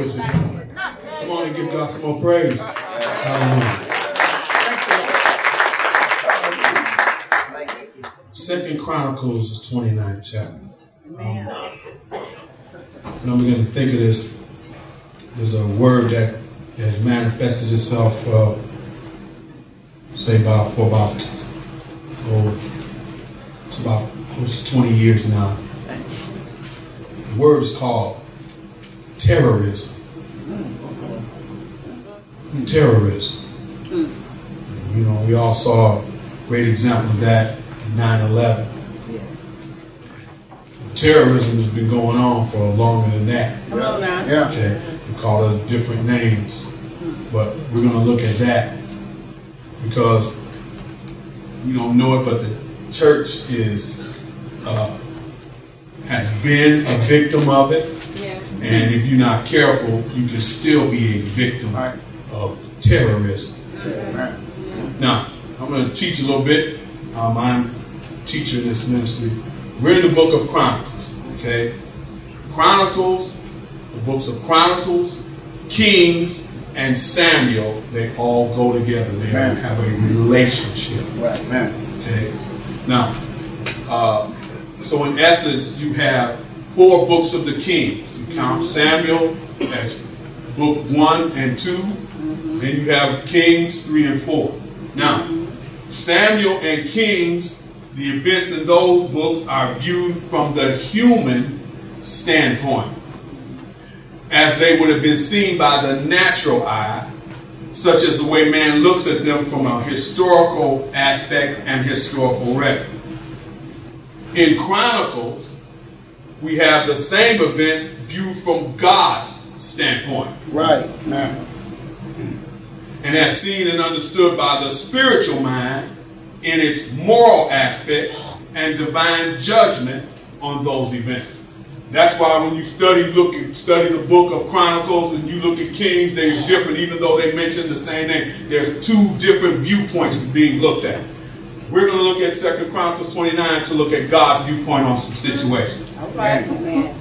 Glory to God. Come on and give God some more praise. Hallelujah. Second Chronicles, 29th chapter. And I'm going to think of this. There's a word that has manifested itself, it's about close to 20 years now. The word is called terrorism. Terrorism. You know, we all saw a great example of that in 9/11. Terrorism has been going on for longer than that. Come on now. Yeah. Okay, we call it different names, but we're going to look at that because we don't know it, but the church has been a victim of it, and if you're not careful, you can still be a victim of terrorism. Now, I'm going to teach a little bit. I'm a teacher in this ministry. We're in the book of Chronicles, okay? Chronicles, the books of Chronicles, Kings, and Samuel, they all go together. They have a relationship. Right, man. Okay? Now, so in essence, you have 4 books of the Kings. You count Samuel as book 1 and 2. Then you have Kings 3 and 4. Now, Samuel and Kings, the events in those books are viewed from the human standpoint, as they would have been seen by the natural eye, such as the way man looks at them from a historical aspect and historical record. In Chronicles, we have the same events viewed from God's standpoint. Right, man. And as seen and understood by the spiritual mind in its moral aspect and divine judgment on those events. That's why when you study the book of Chronicles and you look at Kings, they're different, even though they mention the same name. There's 2 different viewpoints being looked at. We're going to look at 2 Chronicles 29 to look at God's viewpoint on some situations. All right, man.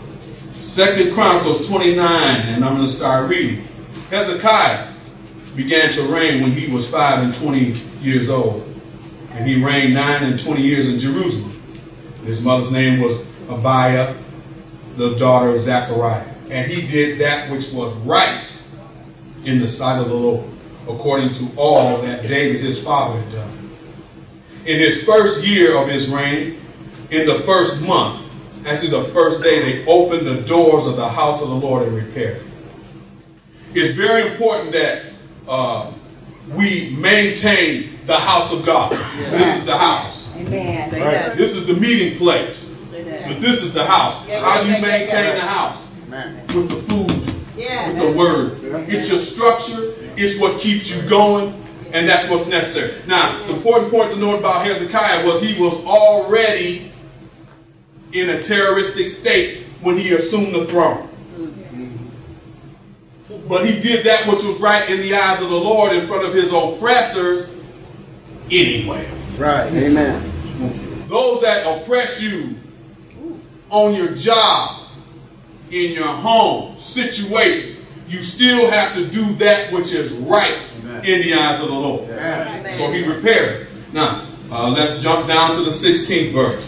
2 Chronicles 29, and I'm going to start reading. Hezekiah began to reign when he was 5 and 20 years old. And he reigned 9 and 20 years in Jerusalem. His mother's name was Abiah, the daughter of Zechariah. And he did that which was right in the sight of the Lord, according to all that David his father had done. In his first year of his reign, in the first month, actually the first day, they opened the doors of the house of the Lord and repaired it. It's very important that we maintain the house of God. Yeah. This is the house. Amen. Right? This is the meeting place. But this is the house. How do you maintain the house? With the food. With the word. It's your structure. It's what keeps you going. And that's what's necessary. Now, the important point to note about Hezekiah was he was already in a terroristic state when he assumed the throne. But he did that which was right in the eyes of the Lord in front of his oppressors anyway. Right. Amen. Those that oppress you on your job, in your home, situation, you still have to do that which is right in the eyes of the Lord. Amen. So he repaired it. Now, let's jump down to the 16th verse.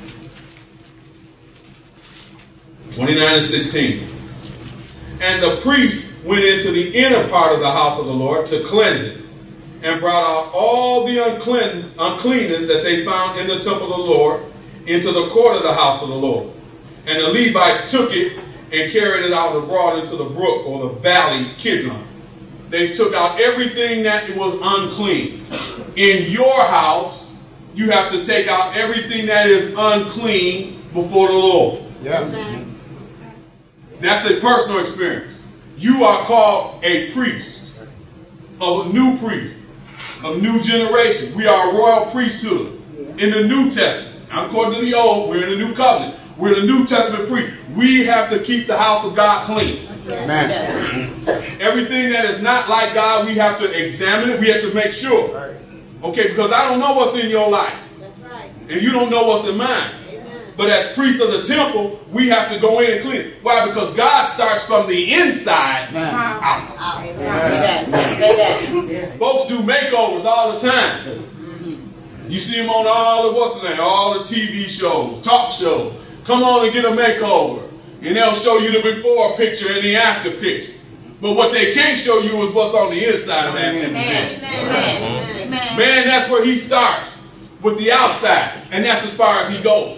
29 and 16. And the priest went into the inner part of the house of the Lord to cleanse it, and brought out all the uncleanness that they found in the temple of the Lord into the court of the house of the Lord. And the Levites took it and carried it out abroad into the brook or the valley Kidron. They took out everything that was unclean. In your house, you have to take out everything that is unclean before the Lord. Yeah. That's a personal experience. You are called a priest, of a new priest, a new generation. We are a royal priesthood in the New Testament. According to the Old, we're in the New Covenant. We're the New Testament priest. We have to keep the house of God clean. Amen. Everything that is not like God, we have to examine it. We have to make sure. Okay, because I don't know what's in your life. That's right. And you don't know what's in mine. Amen. But as priests of the temple, we have to go in and clean. Why? Because God starts from the inside out. Say that. Say that. Folks do makeovers all the time. You see them on all the, what's the name, all the TV shows, talk shows. Come on and get a makeover. And they'll show you the before picture and the after picture. But what they can't show you is what's on the inside of that individual. Man, that's where he starts, with the outside. And that's as far as he goes.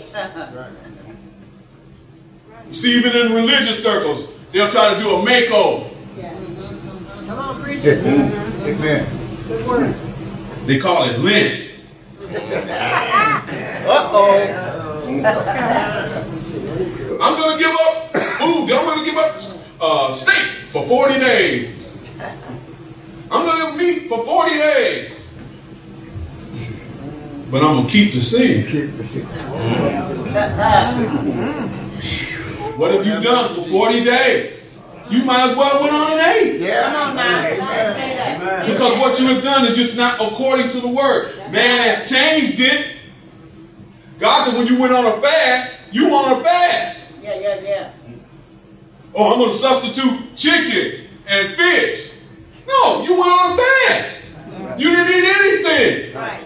You see, even in religious circles, they'll try to do a makeover. Come on, preacher. Amen. Good word. They call it linen. I'm going to give up food. I'm going to give up steak for 40 days. I'm going to give meat for 40 days. But I'm going to keep the sin. What have you done for 40 days? You might as well went on and ate. Yeah. Come on now. Say that. Because what you have done is just not according to the word. Man has changed it. God said when you went on a fast, you went on a fast. Yeah. Oh, I'm going to substitute chicken and fish. No, you went on a fast. You didn't eat anything. Right.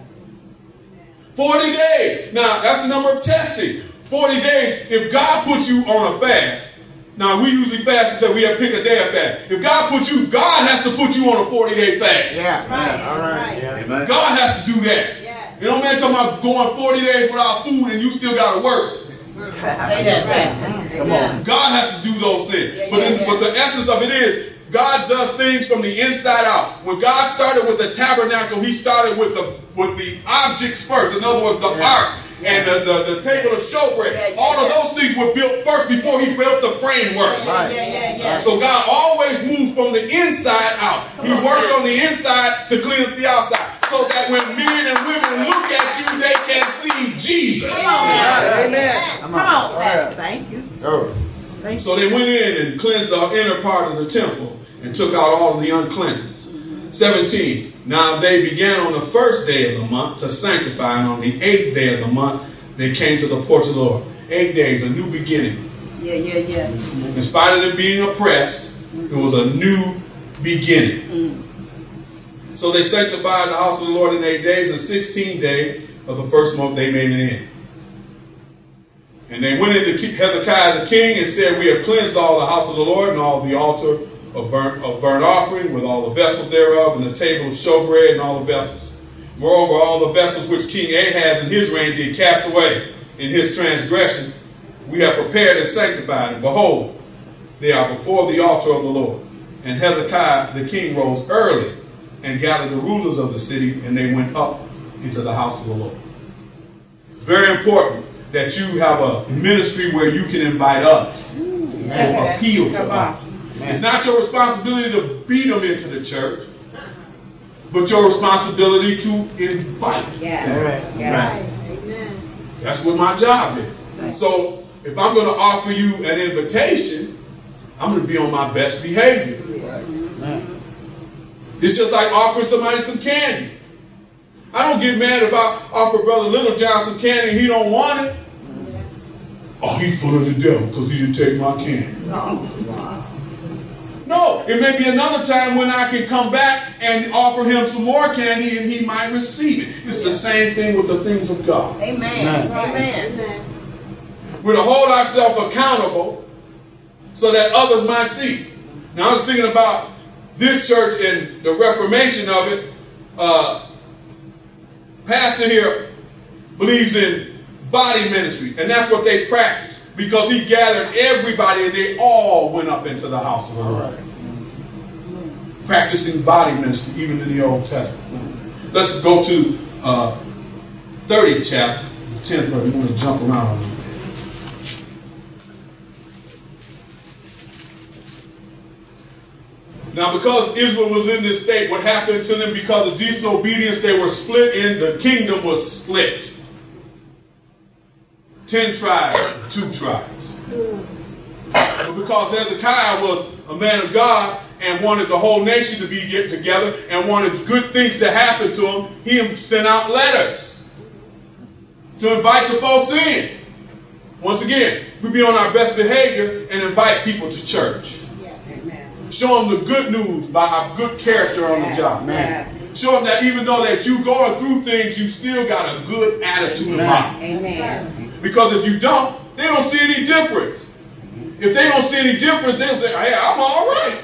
40 days. Now, that's the number of testing. 40 days, if God puts you on a fast. Now, we usually fast and say we have to pick a day of fast. If God puts you, God has to put you on a 40-day fast. Yeah. Right. All right. Yeah. God has to do that. Yeah. You know, man, talking about going 40 days without food and you still got to work. Say that fast. Come on. God has to do those things. Yeah, But the essence of it is, God does things from the inside out. When God started with the tabernacle, he started with the objects first. In other words, the ark and the table of showbread. All of those things were built first before he built the framework. Yeah. So God always moves from the inside out. He works on the inside to clean up the outside. So that when men and women look at you, they can see Jesus. Amen. Come on, Pastor. Thank you. Oh. So they went in and cleansed the inner part of the temple and took out all of the uncleanness. 17. Now they began on the first day of the month to sanctify, and on the 8th day of the month they came to the porch of the Lord. 8 days, a new beginning. Yeah. In spite of them being oppressed, it was a new beginning. So they sanctified the house of the Lord in 8 days, and 16 days of the first month they made it in. And they went into Hezekiah the king and said, we have cleansed all the house of the Lord and all the altar of burnt offering with all the vessels thereof and the table of showbread and all the vessels. Moreover, all the vessels which King Ahaz in his reign did cast away in his transgression, we have prepared and sanctified. And behold, they are before the altar of the Lord. And Hezekiah the king rose early and gathered the rulers of the city, and they went up into the house of the Lord. It's very important that you have a ministry where you can invite others or appeal to others. It's not your responsibility to beat them into the church, but your responsibility to invite them. Yeah. That's what my job is. So if I'm going to offer you an invitation, I'm going to be on my best behavior. It's just like offering somebody some candy. I don't get mad if I offer Brother Littlejohn some candy and he don't want it. Oh, he's full of the devil because he didn't take my candy. No, it may be another time when I can come back and offer him some more candy and he might receive it. It's the same thing with the things of God. Amen. We're to hold ourselves accountable so that others might see. Now, I was thinking about this church and the reformation of it. Pastor here believes in body ministry, and that's what they practice, because he gathered everybody and they all went up into the house of the Lord. Practicing body ministry, even in the Old Testament. Let's go to 30th chapter, 10th verse. We want to jump around a little bit. Now, because Israel was in this state, what happened to them because of disobedience, they were split in, the kingdom was split. 10 tribes, 2 tribes. But because Hezekiah was a man of God and wanted the whole nation to get together and wanted good things to happen to him, he sent out letters to invite the folks in. Once again, we be on our best behavior and invite people to church. Show them the good news by our good character on the job. Show them that even though that you going through things, you still got a good attitude about it. Amen. Because if you don't, they don't see any difference. If they don't see any difference, they'll say, hey, I'm all right.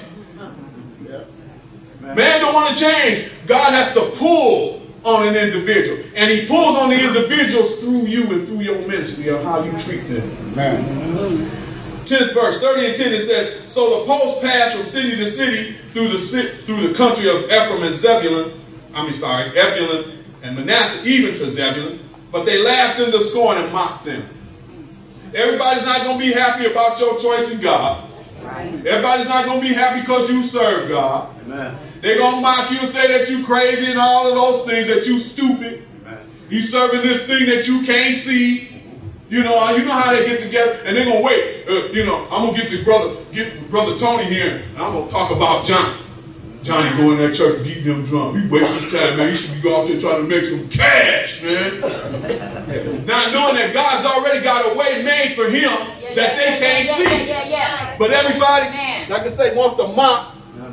Man don't want to change. God has to pull on an individual. And he pulls on the individuals through you and through your ministry of how you treat them. Amen. 10th verse, 30 and 10, it says, so the post passed from city to city through the country of Ephraim and Zebulun and Manasseh, even to Zebulun. But they laughed them to scorn and mocked them. Everybody's not going to be happy about your choice in God. Everybody's not going to be happy because you serve God. Amen. They're going to mock you and say that you crazy and all of those things, that you stupid. Amen. You serving this thing that you can't see. You know how they get together, and they're going to wait. I'm going to get brother Tony here, and I'm going to talk about Johnny. Johnny go in that church and beat them drunk. He wastes his time, man. He should be go out there trying to make some cash, man. Not knowing that God's already got a way made for him that they can't see. But everybody, like I say, wants to mock.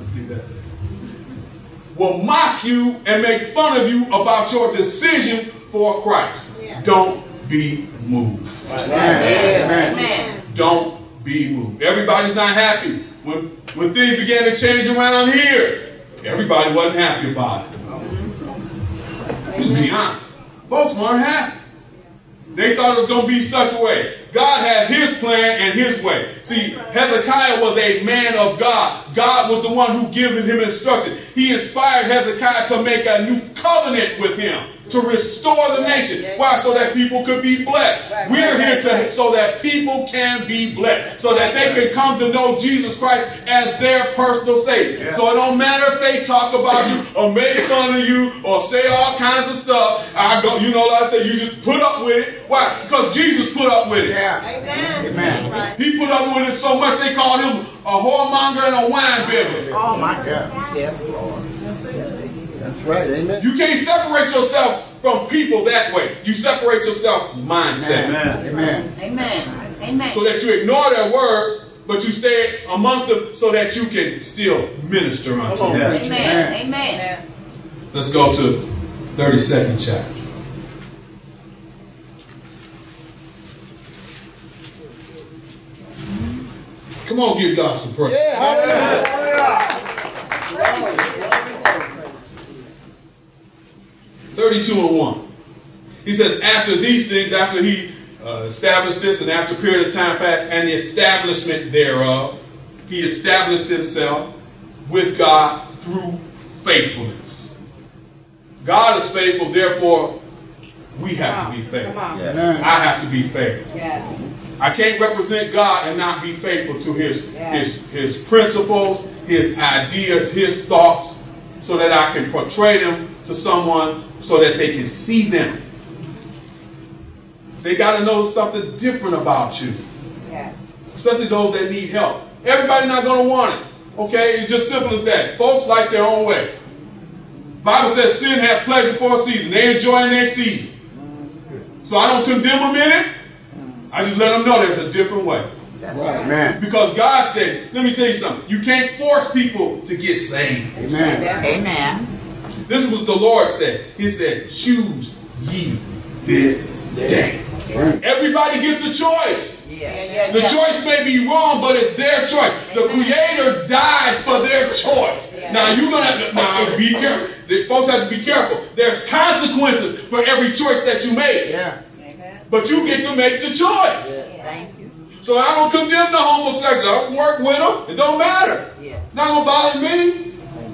Will mock you and make fun of you about your decision for Christ. Don't be moved. Amen. Don't be moved. Everybody's not happy. When things began to change around here, everybody wasn't happy about it. Let's be honest. Folks weren't happy. They thought it was going to be such a way. God has his plan and his way. See, Hezekiah was a man of God. God was the one who gave him instruction. He inspired Hezekiah to make a new covenant with him, to restore the nation. Why? So that people could be blessed. We're here so that people can be blessed. So that they can come to know Jesus Christ as their personal Savior. So it don't matter if they talk about you or make fun of you or say all kinds of stuff. Like I said, you just put up with it. Why? Because Jesus put up with it. Amen. He put up with it so much they called him a whoremonger and a wine bibber. Oh my God. Yes, Lord. That's right. Amen. You can't separate yourself from people that way. You separate yourself mindset. Amen. So that you ignore their words, but you stay amongst them so that you can still minister unto them. Amen. Let's go to 32nd chapter. Come on, give God some praise. Yeah, hallelujah. 32:1. He says, after these things, after he established this, and after a period of time passed, and the establishment thereof, he established himself with God through faithfulness. God is faithful, therefore we have to be faithful. I have to be faithful. Yes. I can't represent God and not be faithful to his principles, his ideas, his thoughts, so that I can portray them to someone so that they can see them. They got to know something different about you. Yes. Especially those that need help. Everybody's not going to want it. Okay? It's just simple as that. Folks like their own way. Bible says sin has pleasure for a season. They're enjoying their season. So I don't condemn them in it. I just let them know there's a different way. Amen. Because God said, let me tell you something. You can't force people to get saved. Amen. This is what the Lord said. He said, choose ye this day. Everybody gets a choice. The choice may be wrong, but it's their choice. The Creator died for their choice. Now you're gonna have to be careful. The folks have to be careful. There's consequences for every choice that you make. But you get to make the choice. Thank you. So I don't condemn the homosexual. I can work with them. It don't matter. It's not gonna bother me.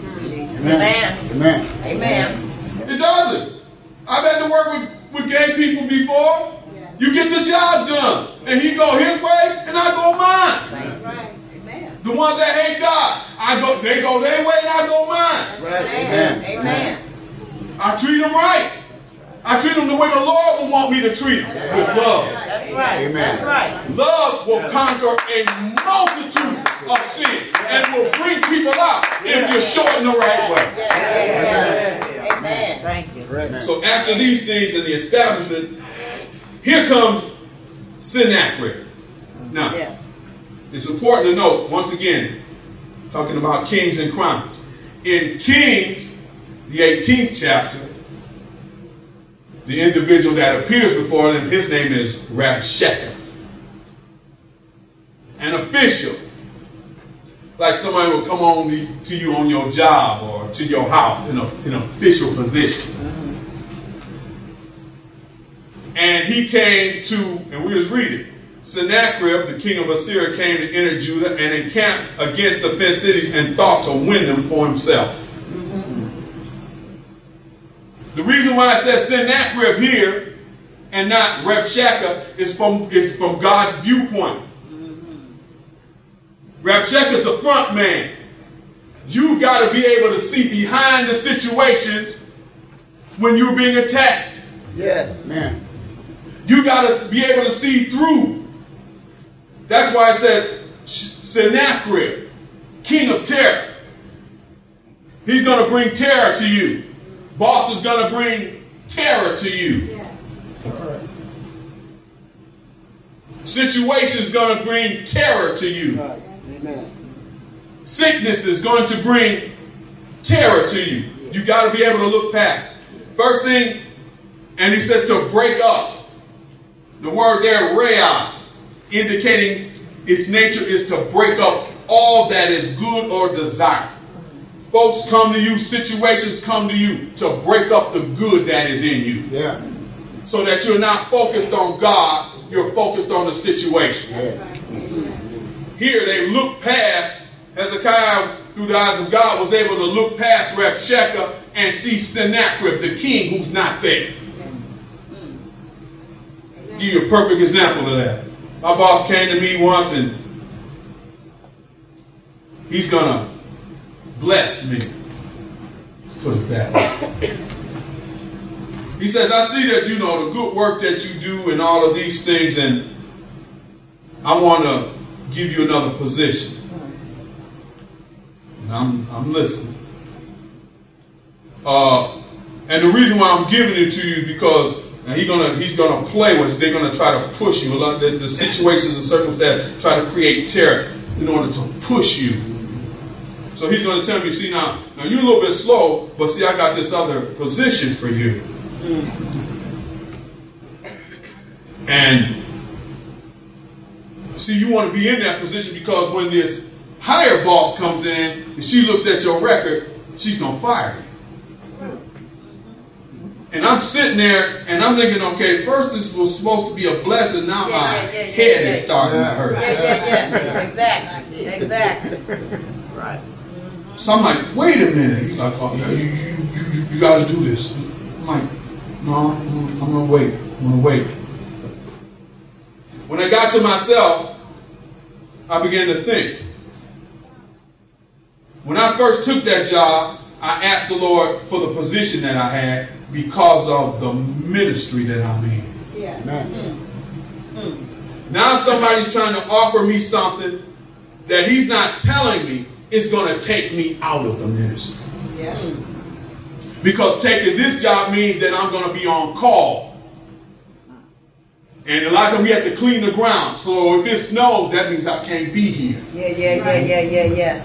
Amen. It doesn't. I've had to work with gay people before. You get the job done. And he go his way and I go mine. That's right. Amen. The ones that hate God, they go their way and I go mine. Amen. I treat them right. I treat them the way the Lord will want me to treat them, with love. That's right. Amen. That's right. Love will conquer a multitude of sin and will bring people out if you're showing the right way. Amen. Thank you. So after these things in the establishment, here comes Sennacherib. Now, Yeah. it's important to note, once again, talking about Kings and Chronicles. In Kings, the 18th chapter, the individual that appears before them, his name is Rabshakeh. An official. Like somebody will come on to you on your job or to your house in an official position. And he came to, and we just read it, Sennacherib, the king of Assyria, came to enter Judah and encamped against the fenced cities and thought to win them for himself. The reason why it says Sennacherib here and not Rabshakeh is from God's viewpoint. Rabshakeh is the front man. You've got to be able to see behind the situation when you're being attacked. Yes. Man. You got to be able to see through. That's why I said Sennacherib, king of terror. He's going to bring terror to you. Boss is going to bring terror to you. Yeah. Situation is going to bring terror to you. Right. Amen. Sickness is going to bring terror to you. You got to be able to look past. First thing, and he says to break up. The word there, re'ah, indicating its nature is to break up all that is good or desired. Folks come to you, situations come to you to break up the good that is in you. Yeah. So that you're not focused on God, you're focused on the situation. Yeah. Here they look past, Hezekiah, through the eyes of God, was able to look past Rabshakeh and see Sennacherib, the king, who's not there. Give you a perfect example of that. My boss came to me once and he's going to bless me. Let's put it that way. He says, I see that, the good work that you do and all of these things, and I want to give you another position. And I'm listening. And the reason why I'm giving it to you is because he's gonna play with it. They're gonna try to push you. A lot of the situations and circumstances try to create terror in order to push you. So he's gonna tell me, see now you're a little bit slow, but see I got this other position for you. And see, you want to be in that position because when this higher boss comes in and she looks at your record, she's gonna fire you. And I'm sitting there and I'm thinking, okay, first this was supposed to be a blessing. Now my head is starting to hurt. Yeah. Exactly. Right. So I'm like, wait a minute. He's like, oh yeah, you got to do this. I'm like, no, I'm gonna wait. When I got to myself, I began to think. When I first took that job, I asked the Lord for the position that I had because of the ministry that I'm in. Yeah. Now somebody's trying to offer me something that he's not telling me is going to take me out of the ministry. Yeah. Because taking this job means that I'm going to be on call. And a lot of times we have to clean the ground. So if it snows, that means I can't be here. Yeah.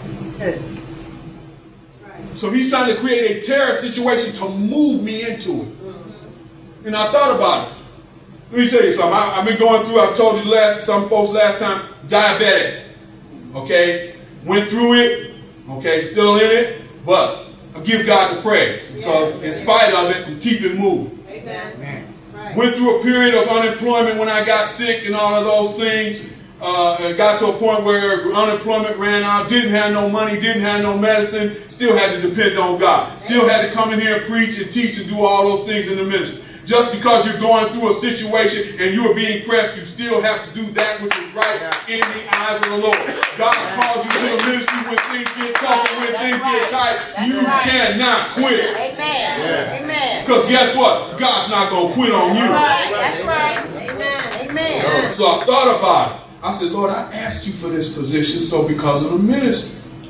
So he's trying to create a terror situation to move me into it. And I thought about it. Let me tell you something. I've been going through, I've told you some folks last time, diabetic. Okay? Went through it. Okay? Still in it. But I give God the praise. Because in spite of it, we keep it moving. Amen. Right. Went through a period of unemployment when I got sick and all of those things. Got to a point where unemployment ran out, didn't have no money, didn't have no medicine, still had to depend on God. Still had to come in here and preach and teach and do all those things in the ministry. Just because you're going through a situation and you are being pressed, you still have to do that which is right in the eyes of the Lord. God called you to the ministry when things get tough and when things get tight. You cannot quit. Amen. Because guess what? God's not going to quit on you. That's right. Amen. So I thought about it. I said, Lord, I asked you for this position so because of the ministry.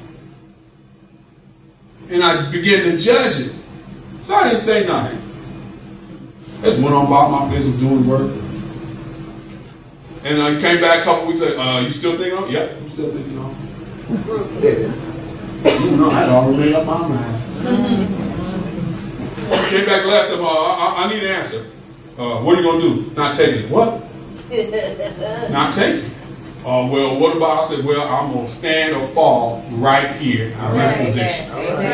And I began to judge it. So I didn't say nothing. I just went on about my business doing work. And he came back a couple weeks later. You still thinking on it? Yep, I'm still thinking on it. You know, I'd already made up my mind. Came back last time. I need an answer. What are you going to do? Not taking it. What? Not taking it. Well, what about? I said, well, I'm going to stand or fall right here in this position.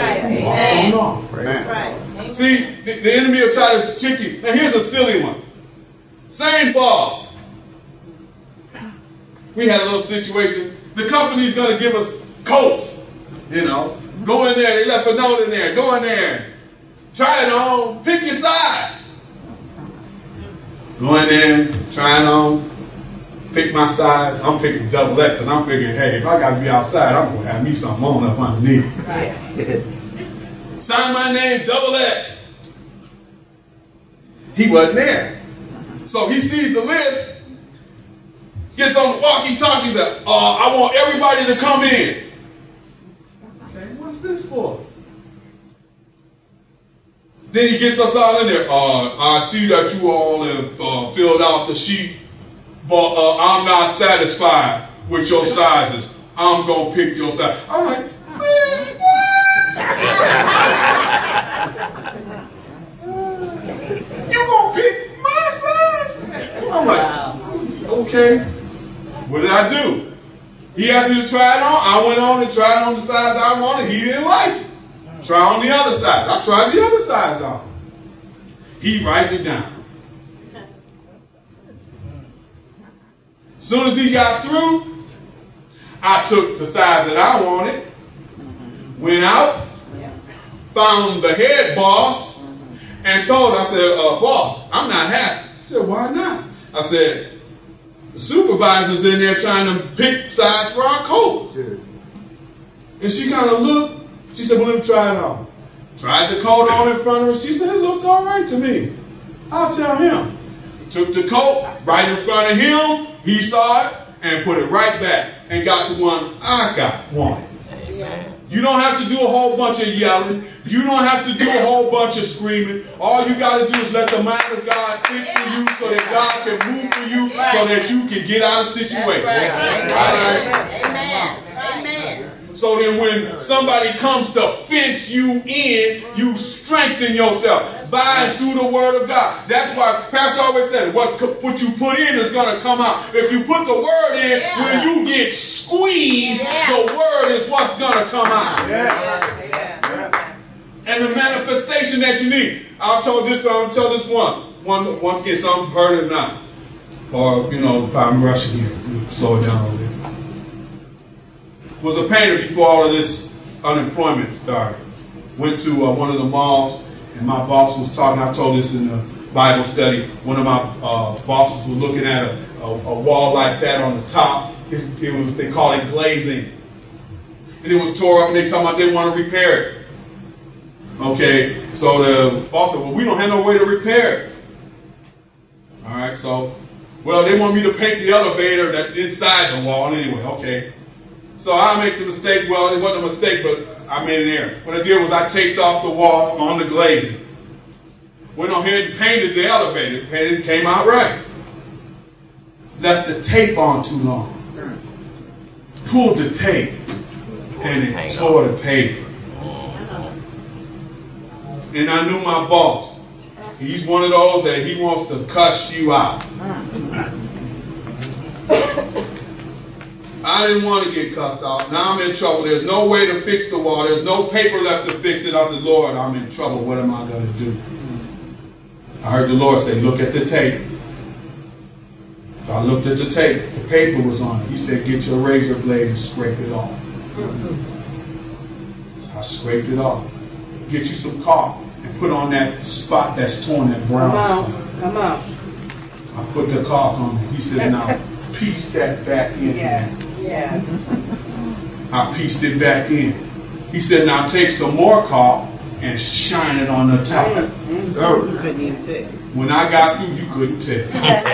Right. See, the enemy will try to trick you. Now, here's a silly one. Same boss. We had a little situation. The company's going to give us coats. You know, go in there. They left a note in there. Go in there. Try it on. Pick your size. Go in there. Try it on. Pick my size. I'm picking double X because I'm figuring, hey, if I got to be outside, I'm going to have me something on up underneath. Right. Sign my name, double X. He wasn't there. So he sees the list, gets on the walkie-talkie, he said, I want everybody to come in. Okay, what's this for? Then he gets us all in there. I see that you all have filled out the sheet, but I'm not satisfied with your sizes. I'm going to pick your size. I'm like, say what? You going to pick my size? I'm like, okay. What did I do? He asked me to try it on. I went on and tried on the size I wanted. He didn't like it. Try on the other side. I tried the other size on. He write it down. As soon as he got through, I took the size that I wanted, went out, found the head boss, and told her, I said, boss, I'm not happy. He said, why not? I said, the supervisor's in there trying to pick size for our coats. And she kind of looked. She said, well, let me try it on. Tried the coat on in front of her. She said, it looks all right to me. I'll tell him. Took the coat right in front of him. He saw it and put it right back and got the one I wanted. You don't have to do a whole bunch of yelling. You don't have to do a whole bunch of screaming. All you got to do is let the mind of God think for you so that God can move for you so that you can get out of situations. Amen. Amen. So then when somebody comes to fence you in, you strengthen yourself by and through the word of God. That's why Pastor always said, what you put in is going to come out. If you put the word in, when you get squeezed, the word is what's going to come out. And the manifestation that you need. I'll tell this one. Once again, some heard it or not. Or, if I'm rushing here, slow it down a little bit. Was a painter before all of this unemployment started. Went to one of the malls, and my boss was talking. I told this in the Bible study. One of my bosses was looking at a wall like that on the top. They call it glazing. And it was tore up, and they talking about they want to repair it. Okay, so the boss said, well, we don't have no way to repair it. All right, so, well, they want me to paint the elevator that's inside the wall anyway. Okay. So I make the mistake. Well, it wasn't a mistake, but I made an error. What I did was I taped off the wall on the glazing. Went on here and painted the elevator. Painted, came out right. Left the tape on too long. Pulled the tape, and it tore the paper. And I knew my boss. He's one of those that he wants to cuss you out. I didn't want to get cussed out. Now I'm in trouble. There's no way to fix the wall. There's no paper left to fix it. I said, Lord, I'm in trouble. What am I going to do? I heard the Lord say, look at the tape. So I looked at the tape. The paper was on it. He said, get your razor blade and scrape it off. So I scraped it off. Get you some caulk and put on that spot that's torn, that brown spot. Come on. I put the caulk on it. He said, now piece that back in. Yeah. I pieced it back in. He said, now take some more caulk and shine it on the top. You couldn't even tell. When I got through, you couldn't tell.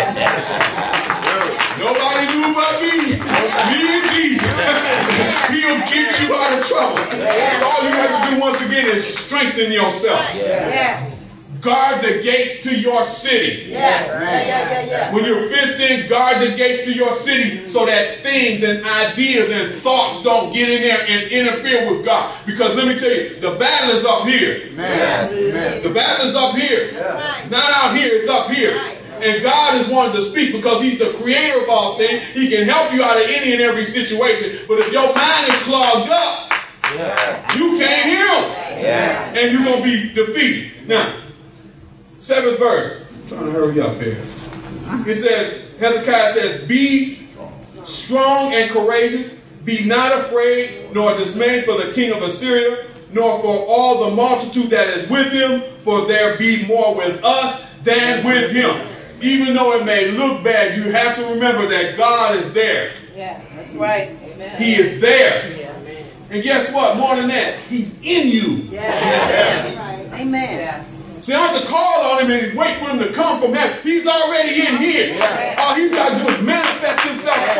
Nobody knew but me. Me and Jesus. He'll get you out of trouble. All you have to do once again is strengthen yourself. guard the gates to your city. Yeah. When you're fenced in, guard the gates to your city so that things and ideas and thoughts don't get in there and interfere with God. Because let me tell you, the battle is up here. The battle is up here. Not out here, it's up here. And God is wanting to speak because he's the creator of all things. He can help you out of any and every situation. But if your mind is clogged up, you can't hear him. And you're going to be defeated. Now, 7th verse. I'm trying to hurry up here. It says, Hezekiah says, be strong and courageous. Be not afraid nor dismayed for the king of Assyria, nor for all the multitude that is with him, for there be more with us than with him. Even though it may look bad, you have to remember that God is there. Yeah, that's right. Amen. He is there. And guess what? More than that, he's in you. Amen. See, I have to call on him and wait for him to come from heaven. He's already in here. All he's got to do is manifest himself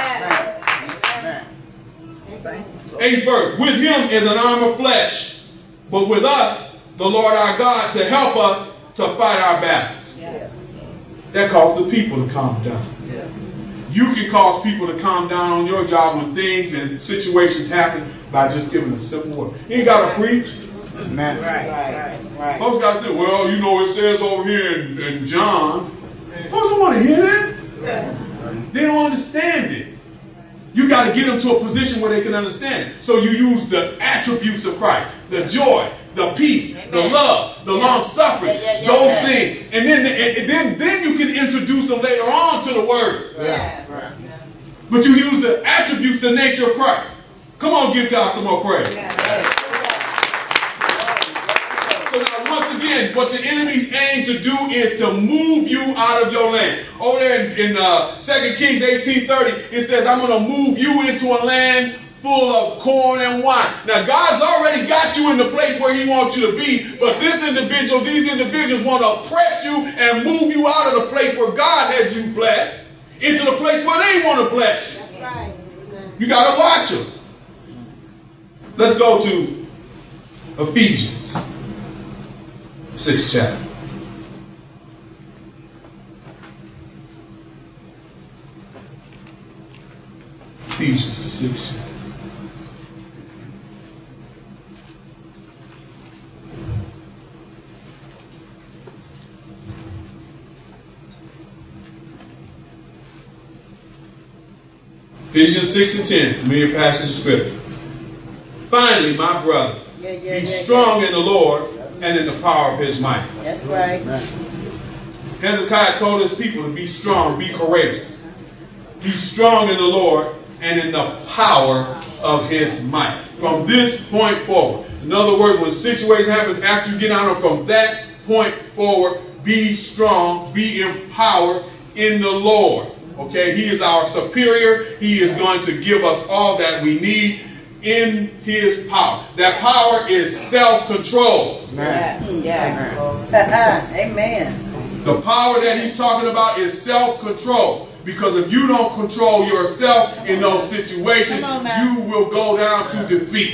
forth. 8th verse. With him is an arm of flesh, but with us, the Lord our God, to help us to fight our battles. That caused the people to calm down. You can cause people to calm down on your job when things and situations happen by just giving a simple word. You ain't got to preach. Right. Folks got to think, well, you know, it says over here in John. Folks don't want to hear that. They don't understand it. You got to get them to a position where they can understand it. So you use the attributes of Christ, the joy, the peace, the love, the long suffering, those things, and then you can introduce them later on to the word. But you use the attributes and nature of Christ. Come on, give God some more praise. So now, once again, what the enemies aim to do is to move you out of your land. Over there in 2 Kings 18:30, it says, I'm going to move you into a land full of corn and wine. Now, God's already got you in the place where he wants you to be, but these individuals want to oppress you and move you out of the place where God has you blessed into the place where they want to bless you. That's right. You got to watch them. Let's go to Ephesians 6th chapter. Ephesians, the 6th chapter. Ephesians 6 and 10, familiar passage of scripture. Finally, my brother, be strong in the Lord and in the power of his might. That's right. Hezekiah told his people to be strong, be courageous. Be strong in the Lord and in the power of his might. From this point forward. In other words, when a situation happens after you get out, from that point forward, be strong, be empowered in the Lord. Okay, he is our superior. He is going to give us all that we need in his power. That power is self-control. Amen. The power that he's talking about is self-control. Because if you don't control yourself in those situations, you will go down to defeat.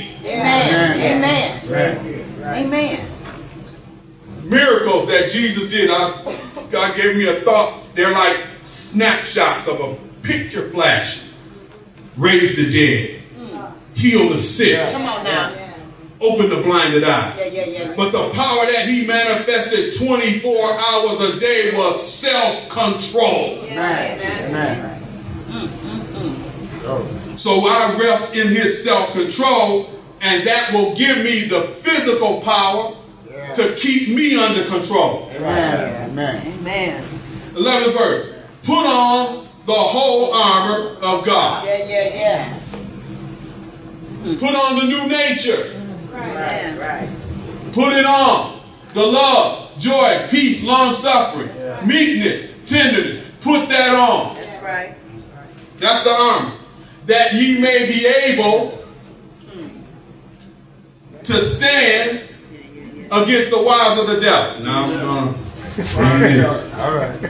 Amen. Miracles that Jesus did, God gave me a thought. They're like snapshots of a picture flash. Raise the dead. Heal the sick. Come on now. Open the blinded eye. But the power that he manifested 24 hours a day was self-control. So I rest in his self-control, and that will give me the physical power to keep me under control. Amen. 11th verse. Put on the whole armor of God. Put on the new nature. Right. Put it on. The love, joy, peace, long suffering, meekness, tenderness. Put that on. That's right. That's the armor. That ye may be able to stand against the wiles of the devil. Now I'm going to. All right.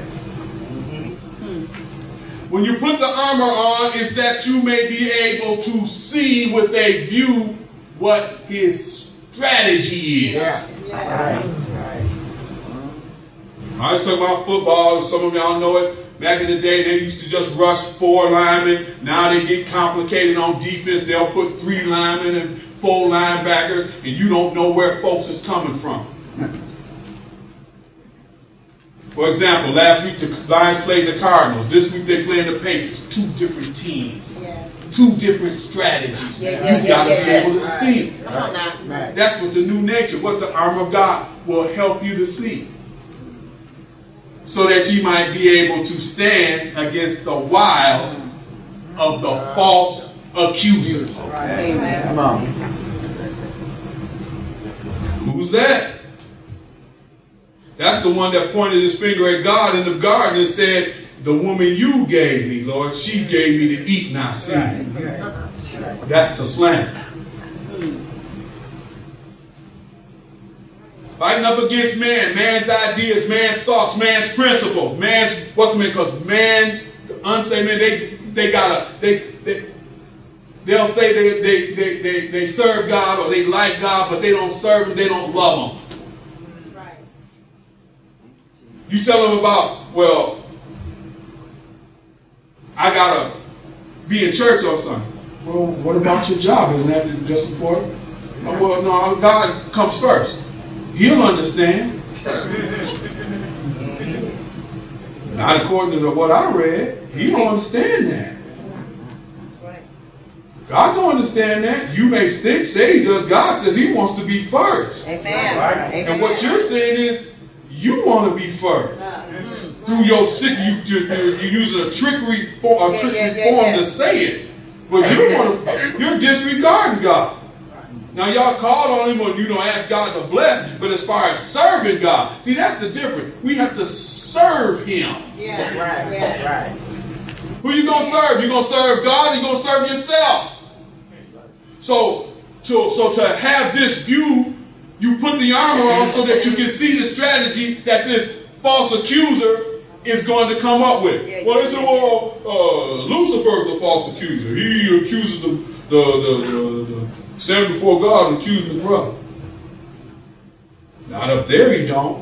When you put the armor on, it's that you may be able to see with a view what his strategy is. I talk about football. Some of y'all know it. Back in the day, they used to just rush 4 linemen. Now they get complicated on defense. They'll put 3 linemen and 4 linebackers, and you don't know where folks is coming from. For example, last week the Lions played the Cardinals. This week they playing the Patriots. 2 different teams. Yeah. 2 different strategies. You got to be able to see it. That's what the new nature, what the armor of God will help you to see. So that you might be able to stand against the wiles of the false accusers. Amen. Come on. Who's that? That's the one that pointed his finger at God in the garden and said, the woman you gave me, Lord, she gave me to eat and I see. That's the slander. Fighting up against man, man's ideas, man's thoughts, man's principles, man's, because man, unsaved men, they'll say they serve God or they like God, but they don't serve him, they don't love him. You tell them about, well, I gotta be in church or something. Well, what about your job? Isn't that just important? Oh, well, no, God comes first. He'll understand. Not according to what I read. He don't understand that. God don't understand that. You may say he does. God says he wants to be first. Amen. And what you're saying is, you want to be first. Through your sick, you're using a trickery form to say it. But you're disregarding God. Now y'all called on him or ask God to bless, but as far as serving God, see, that's the difference. We have to serve him. Yeah, right. Who you gonna serve? You gonna serve God or you gonna serve yourself? So to have this view, you put the armor on so that you can see the strategy that this false accuser is going to come up with. Lucifer's the false accuser. He accuses the stand before God and accuse the brother. Not up there he don't.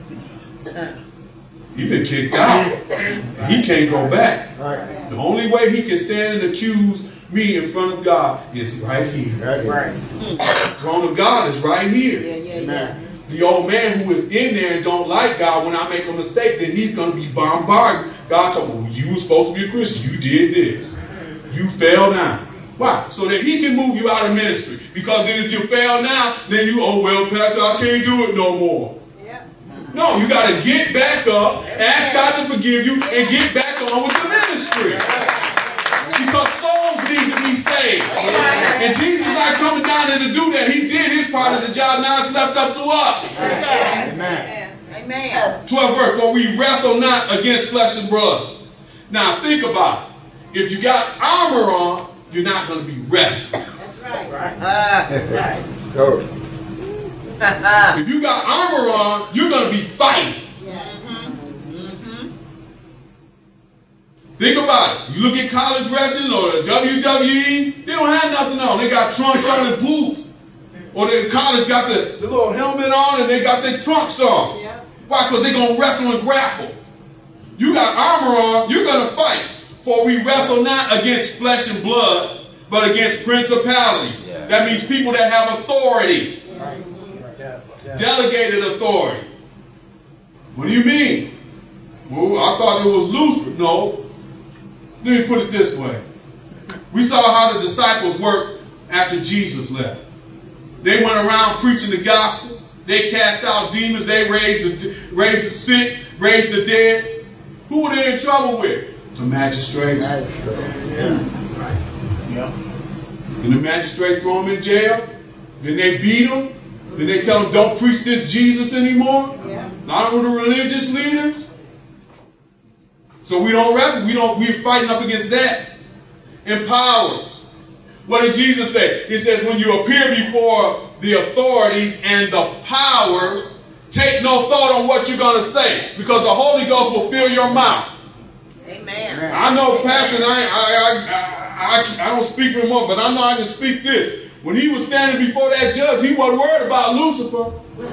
He been kicked out. He can't go back. The only way he can stand and accuse me in front of God is right here. The throne of God is right here. The old man who is in there and don't like God, when I make a mistake, then he's going to be bombarded. God told me, you were supposed to be a Christian. You did this. You fell down. Why? So that he can move you out of ministry. Because then if you fail now, then Pastor, I can't do it no more. No, you got to get back up, ask God to forgive you, and get back on with the ministry. Because souls need to be saved. And Jesus is not coming down there to do that. He did his part of the job. Now it's left up to us. Amen. 12th verse, for we wrestle not against flesh and blood. Now think about it. If you got armor on, you're not going to be wrestling. That's right. If you got armor on, you're going to be fighting. Think about it. You look at college wrestling or the WWE, they don't have nothing on. They got trunks on and boots. Or the college got the little helmet on and they got their trunks on. Why? Because they're going to wrestle and grapple. You got armor on, you're going to fight. For we wrestle not against flesh and blood, but against principalities. That means people that have authority. Delegated authority. What do you mean? Well, I thought it was Lucifer. No. Let me put it this way. We saw how the disciples worked after Jesus left. They went around preaching the gospel. They cast out demons. They raised the sick, raised the dead. Who were they in trouble with? The magistrates. And the magistrates throw them in jail. Then they beat them. Then they tell them, don't preach this Jesus anymore. Not with the religious leaders. So we don't wrestle. We're fighting up against that. And powers. What did Jesus say? He says, when you appear before the authorities and the powers, take no thought on what you're going to say, because the Holy Ghost will fill your mouth. Amen. I know, Pastor, I don't speak anymore, but I know I can speak this. when he was standing before that judge, he wasn't worried about Lucifer.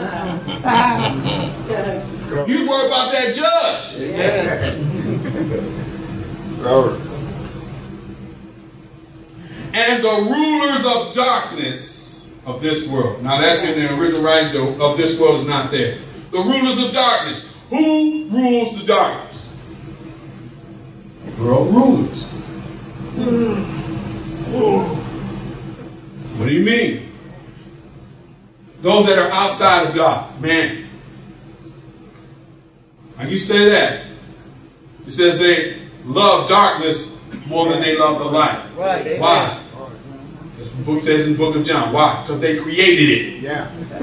He was worried about that judge. And the rulers of darkness of this world. Now that in the original writing of this world is not there. The rulers of darkness. Who rules the darkness? World rulers. What do you mean? Those that are outside of God. Man. How you say that? It says they love darkness more than they love the light. Right. Why? As the book says in the book of John. Why? Because they created it. Yeah.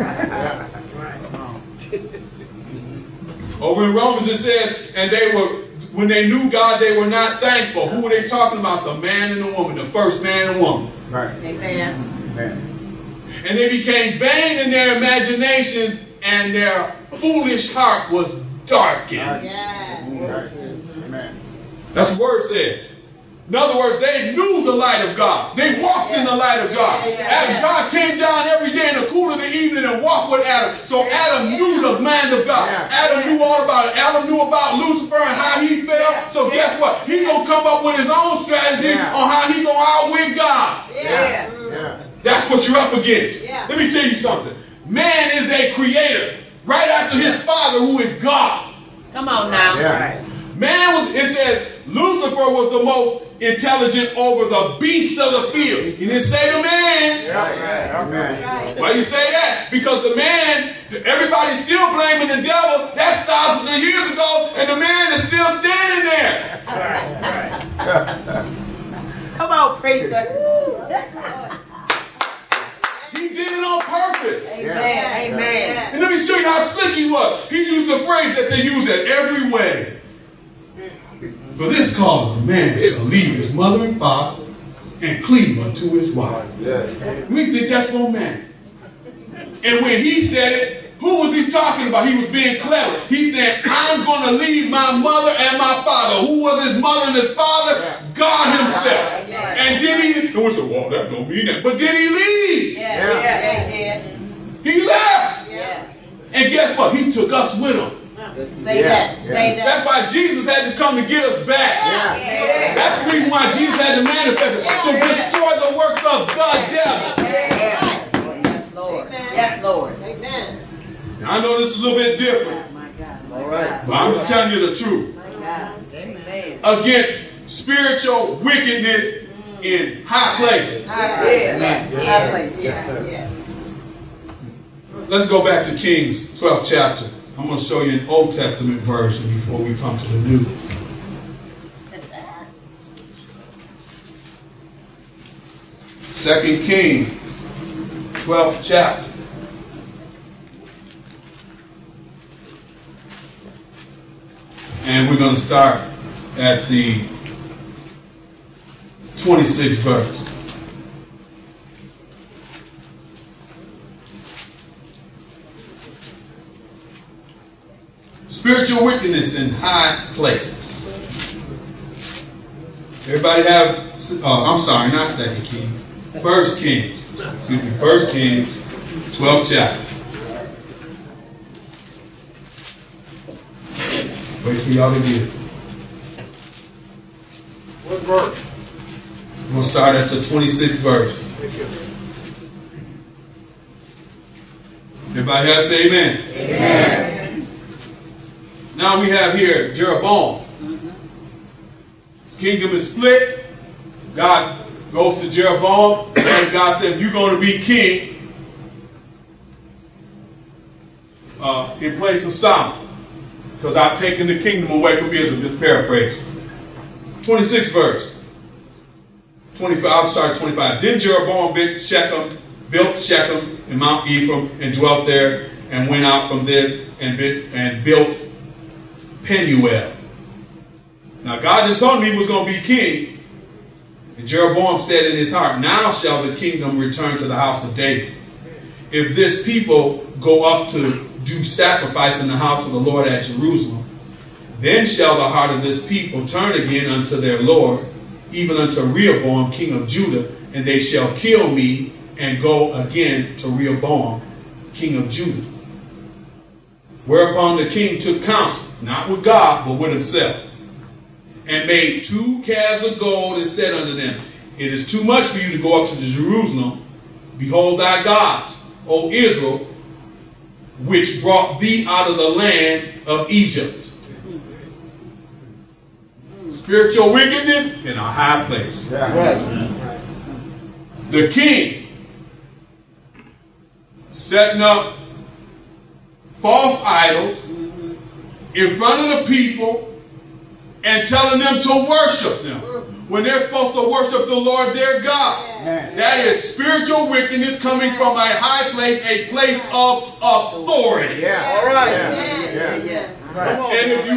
Over in Romans it says, and they were, when they knew God, they were not thankful. Who were they talking about? The man and the woman, the first man and woman. Right. Amen. And they became vain in their imaginations, and their foolish heart was darkened. Amen. That's what the word said. In other words, they knew the light of God. They walked in the light of God. Adam, God came down every day in the cool of the evening and walked with Adam. So Adam knew the mind of God. Adam knew all about it. Adam knew about Lucifer and how he fell. So guess what? He's going to come up with his own strategy on how he's going to outwit God. That's what you're up against. Let me tell you something. Man is a creator right after his father, who is God. Come on now. Man was, it says, Lucifer was the most intelligent over the beasts of the field. He didn't say the man. Why do you say that? Because the man, everybody's still blaming the devil. That's thousands of years ago, and the man is still standing there. Come on, preacher. He did it on purpose. Amen. And let me show you how slick he was. He used the phrase that they use at every wedding. For this cause a man shall leave his mother and father and cleave unto his wife. We think that's for man. And when he said it, who was he talking about? He was being clever. He said, I'm going to leave my mother and my father. Who was his mother and his father? God himself. And then he, and we said, well, that don't mean that. But did he leave? He left. And guess what? He took us with him. Say that. That's why Jesus had to come to get us back. That's the reason why Jesus had to manifest it, to destroy the works of the devil. Yes, Lord. Amen. Now, I know this is a little bit different, All right. but I'm just telling you the truth. Against spiritual wickedness in high places. Let's go back to Kings 12th chapter. I'm going to show you an Old Testament version before we come to the New. Second Kings, 12th chapter. And we're going to start at the 26th verse. Spiritual wickedness in high places. Everybody have, I'm sorry, not Second Kings. First Kings. Excuse me, First Kings, 12th chapter. Wait for y'all to get it. What verse? We're going to start at the 26th verse. Everybody have to say amen. Amen. Now we have here Jeroboam. Kingdom is split. God goes to Jeroboam, and God said, you're going to be king in place of Solomon, because I've taken the kingdom away from Israel. Just paraphrase. 26th verse. 25. Then Jeroboam built Shechem in Mount Ephraim, and dwelt there, and went out from there and built Penuel. Now God had told him he was going to be king. And Jeroboam said in his heart, now shall the kingdom return to the house of David. If this people go up to do sacrifice in the house of the Lord at Jerusalem, then shall the heart of this people turn again unto their Lord, even unto Rehoboam king of Judah, and they shall kill me and go again to Rehoboam, king of Judah. Whereupon the king took counsel, not with God, but with himself, and made 2 calves of gold, and said unto them, it is too much for you to go up to Jerusalem. Behold thy gods, O Israel, which brought thee out of the land of Egypt. Spiritual wickedness in a high place. The king setting up false idols in front of the people and telling them to worship them when they're supposed to worship the Lord their God. That is spiritual wickedness coming from a high place, a place of authority. All right. And if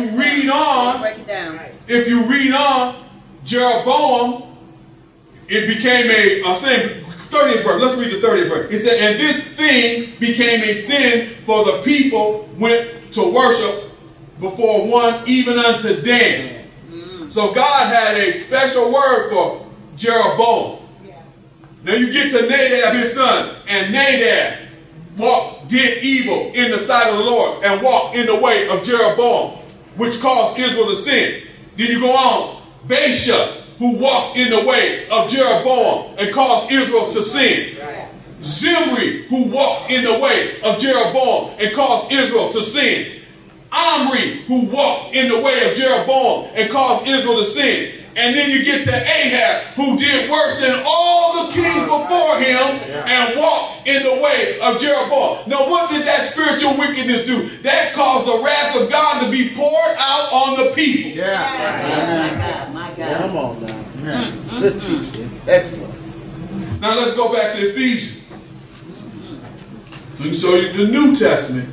you read on, Jeroboam, it became 30th verse. Let's read the 30th verse. It said, and this thing became a sin, for the people went to worship before one, even unto Dan. So God had a special word for Jeroboam. Now you get to Nadab, his son, and Nadab did evil in the sight of the Lord and walked in the way of Jeroboam, which caused Israel to sin. Then you go on, Baasha, who walked in the way of Jeroboam and caused Israel to sin. Zimri, who walked in the way of Jeroboam and caused Israel to sin. Omri, who walked in the way of Jeroboam and caused Israel to sin. And then you get to Ahab, who did worse than all the kings before him and walked in the way of Jeroboam. Now, what did that spiritual wickedness do? That caused the wrath of God to be poured out on the people. My God. Come on now. Good teaching. Excellent. Now, let's go back to Ephesians. So we can show you the New Testament.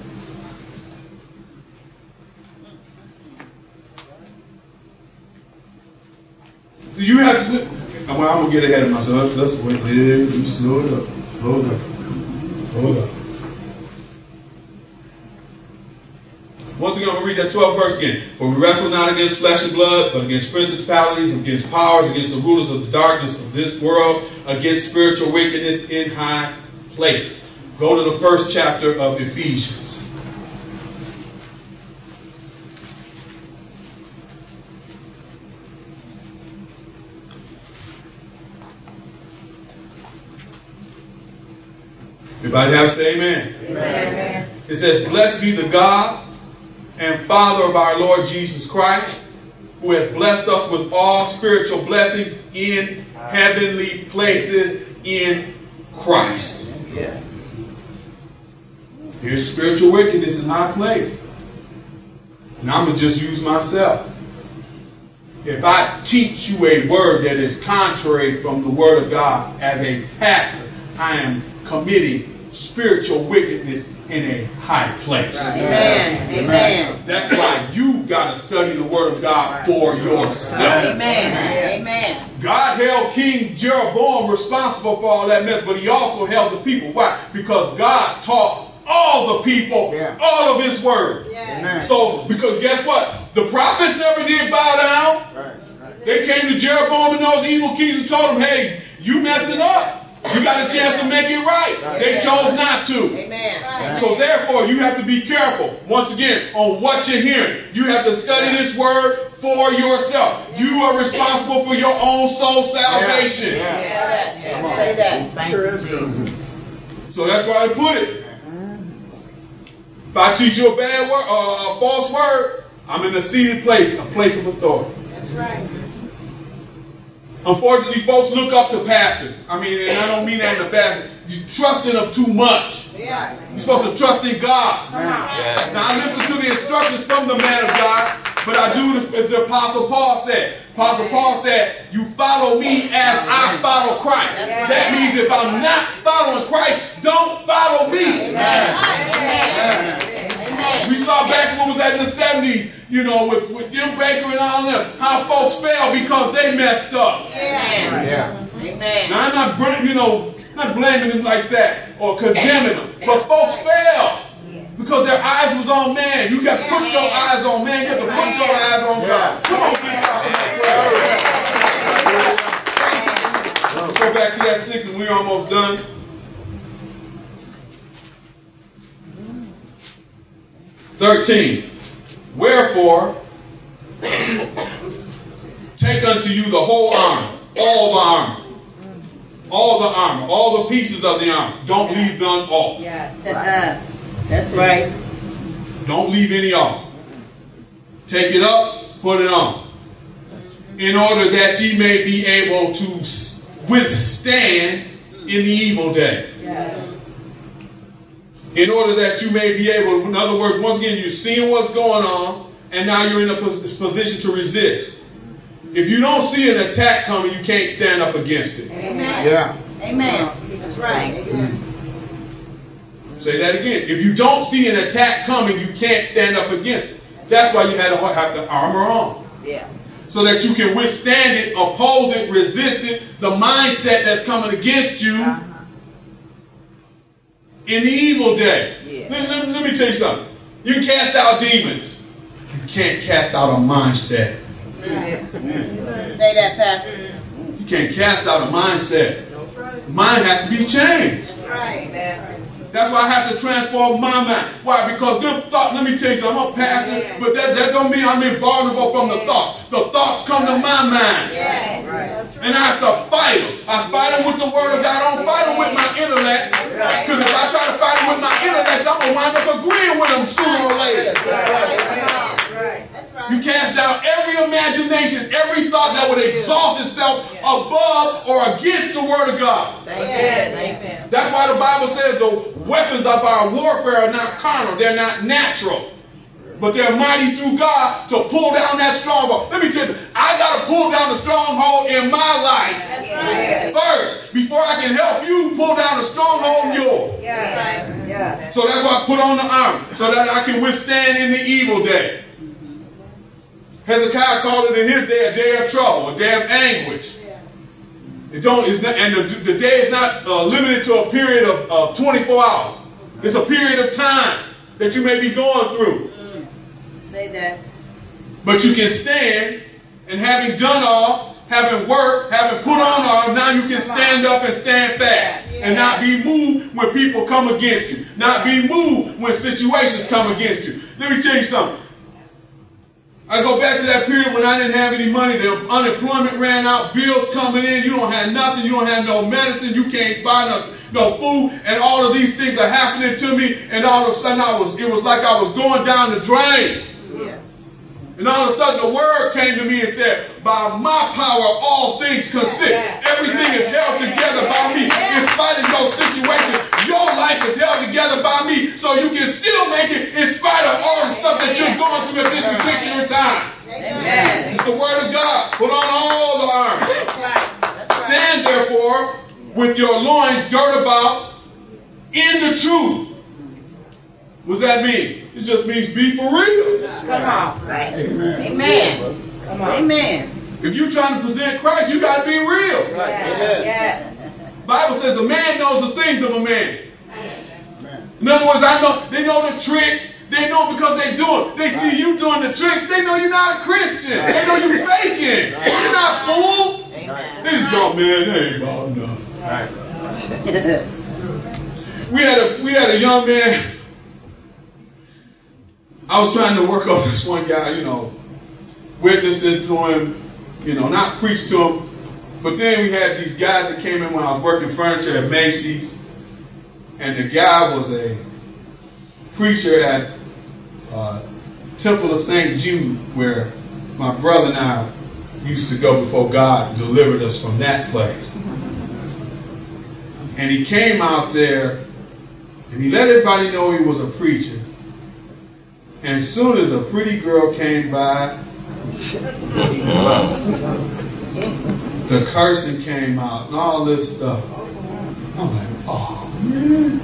So you have to, well, I'm going to get ahead of myself. Let's wait there. Let me slow it up. Hold up. Once again, I'm going to read that 12th verse again. For we wrestle not against flesh and blood, but against principalities, against powers, against the rulers of the darkness of this world, against spiritual wickedness in high places. Go to the first chapter of Ephesians. Everybody have to say amen. Amen. It says, blessed be the God and Father of our Lord Jesus Christ, who hath blessed us with all spiritual blessings in heavenly places in Christ. Yes. Here's spiritual wickedness in high place. And I'm going to just use myself. If I teach you a word that is contrary from the word of God as a pastor, I am committing spiritual wickedness in a high place. Amen. Amen. That's why you got to study the word of God for yourself. Amen. Amen. God held King Jeroboam responsible for all that mess, but he also held the people. Why? Because God taught all the people all of his word. So, because guess what? The prophets never did bow down. They came to Jeroboam and those evil kings and told him, hey, you messing up. You got a chance to make it right. They chose not to. Amen. So therefore, you have to be careful, once again, on what you're hearing. You have to study this word for yourself. You are responsible for your own soul salvation. Say that. Thank you, Jesus. So that's why I put it. If I teach you a bad word or a false word, I'm in a seated place, a place of authority. That's right. Unfortunately, folks look up to pastors. I mean, and I don't mean that in a bad. You trust in them too much. Yeah. You're supposed to trust in God. Now, I listen to the instructions from the man of God, but I do this as the Apostle Paul said. Apostle Paul said, you follow me as I follow Christ. That means if I'm not following Christ, don't follow me. We saw back when we was at the 70s, you know, with Jim Baker and all them, how folks fell because they messed up. Amen. Now, I'm not, not blaming them like that or condemning them, but folks fell because their eyes was on man. You got to put your eyes on man. You have to put your eyes on God. Come on, give God some praise. Let's go back to that 6 and we're almost done. 13. Wherefore, take unto you the whole armor, all the armor. All the armor, all the pieces of the armor. Don't leave none off. Yes. That's right. Don't leave any off. Take it up, put it on. In order that ye may be able to withstand in the evil day. Yes. In order that you may be able, in other words, once again, you're seeing what's going on, and now you're in a position to resist. If you don't see an attack coming, you can't stand up against it. Amen. Yeah. Amen. That's right. Say that again. If you don't see an attack coming, you can't stand up against it. That's why you had to have the armor on. Yeah. So that you can withstand it, oppose it, resist it, the mindset that's coming against you in the evil day. Yeah. Let me tell you something. You can cast out demons. You can't cast out a mindset. Say that, Pastor. You can't cast out a mindset. Mind has to be changed. That's right. That's why I have to transform my mind. Why? Because them thoughts, let me tell you something, I'm a pastor, but that don't mean I'm invulnerable from the thoughts. The thoughts come to my mind. Yes. And I have to fight them. I fight them with the word of God. I don't fight them with my intellect. Because if I try to fight them with my intellect, I'm going to wind up agreeing with them sooner or later. You cast down every imagination, every thought that would exalt itself above or against the word of God. That's why the Bible says the weapons of our warfare are not carnal. They're not natural. But they're mighty through God to pull down that stronghold. Let me tell you, I got to pull down the stronghold in my life first before I can help you pull down the stronghold in yours. So that's why I put on the armor, so that I can withstand in the evil day. Hezekiah called it in his day a day of trouble, a day of anguish. The day is not limited to a period of 24 hours. It's a period of time that you may be going through. Say that. But you can stand, and having done all, having worked, having put on all, now you can stand up and stand fast. And not be moved when people come against you. Not be moved when situations come against you. Let me tell you something. I go back to that period when I didn't have any money. The unemployment ran out, bills coming in. You don't have nothing. You don't have no medicine. You can't buy no food. And all of these things are happening to me. And all of a sudden, it was like I was going down the drain. And all of a sudden, the word came to me and said, by my power, all things consist. Everything is held together by me. In spite of your situation, your life is held together by me. So you can still make it in spite of all the stuff that you're going through at this particular time. It's the word of God. Put on all the armor. Stand, therefore, with your loins girt about in the truth. What does that mean? It just means be for real. Come on. Right. Amen. Come on. Amen. If you're trying to present Christ, you got to be real. Yes. The Bible says a man knows the things of a man. In other words, they know the tricks. They know because they do it. They see you doing the tricks. They know you're not a Christian. They know you're faking. You're not fool. They just go, man, they ain't about nothing. We had a young man. I was trying to work on this one guy, witnessing to him, not preach to him. But then we had these guys that came in when I was working furniture at Macy's. And the guy was a preacher at Temple of St. Jude, where my brother and I used to go before God delivered us from that place. And he came out there and he let everybody know he was a preacher. And as soon as a pretty girl came by, the cursing came out and all this stuff. I'm like, oh man.